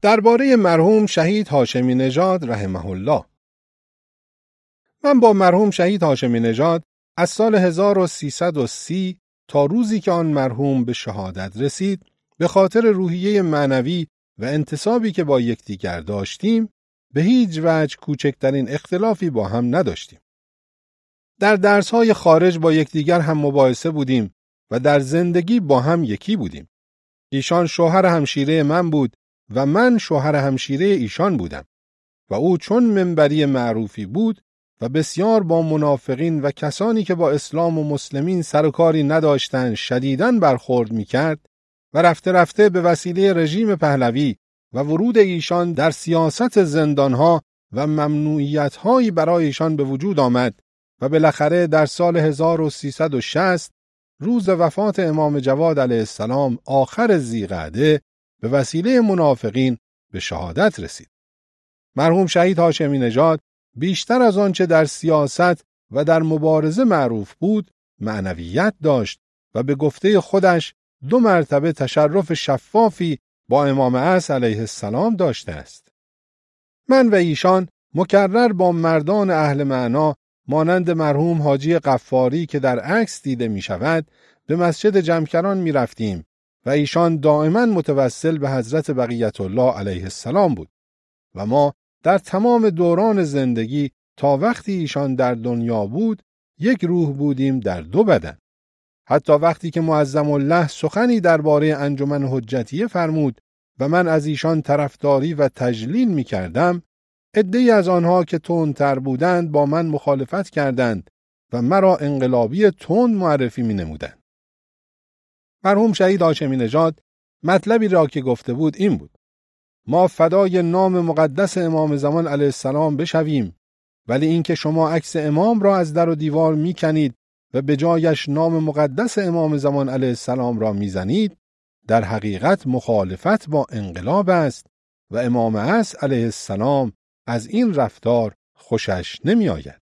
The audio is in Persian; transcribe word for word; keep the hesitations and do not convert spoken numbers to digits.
درباره مرحوم شهید هاشمی نژاد رحمه الله. من با مرحوم شهید هاشمی نژاد از سال هزار و سیصد و سی تا روزی که آن مرحوم به شهادت رسید به خاطر روحیه معنوی و انتسابی که با یکدیگر داشتیم به هیچ وجه کوچکترین اختلافی با هم نداشتیم. در درس‌های خارج با یکدیگر هم مباحثه بودیم و در زندگی با هم یکی بودیم. ایشان شوهر همشیره من بود و من شوهر همشیره ایشان بودم و او چون منبری معروفی بود و بسیار با منافقین و کسانی که با اسلام و مسلمین سر و کاری نداشتند شدیداً برخورد می‌کرد و رفته رفته به وسیله رژیم پهلوی و ورود ایشان در سیاست زندانها و ممنوعیت‌هایی برای ایشان به وجود آمد و بالاخره در سال هزار و سیصد و شصت روز وفات امام جواد علیه السلام آخر ذی‌قعده به وسیله منافقین به شهادت رسید. مرحوم شهید هاشمی نژاد بیشتر از آنچه در سیاست و در مبارزه معروف بود معنویت داشت و به گفته خودش دو مرتبه تشرف شفافی با امام عصر علیه السلام داشته است. من و ایشان مکرر با مردان اهل معنا مانند مرحوم حاجی غفاری که در عکس دیده می شود به مسجد جمکران می رفتیم و ایشان دائما متوسل به حضرت بقیت الله علیه السلام بود و ما در تمام دوران زندگی تا وقتی ایشان در دنیا بود یک روح بودیم در دو بدن. حتی وقتی که معظم الله سخنی درباره انجمن حجتیه فرمود و من از ایشان طرفداری و تجلیل می کردم، عده‌ای از آنها که تندتر بودند با من مخالفت کردند و مرا انقلابی تند معرفی می نمودند. مرحوم شهید هاشمی نژاد مطلبی را که گفته بود این بود: ما فدای نام مقدس امام زمان علیه السلام بشویم، ولی اینکه شما عکس امام را از در و دیوار می کنید و به جایش نام مقدس امام زمان علیه السلام را می زنید در حقیقت مخالفت با انقلاب است و امام عصر علیه السلام از این رفتار خوشش نمی آید.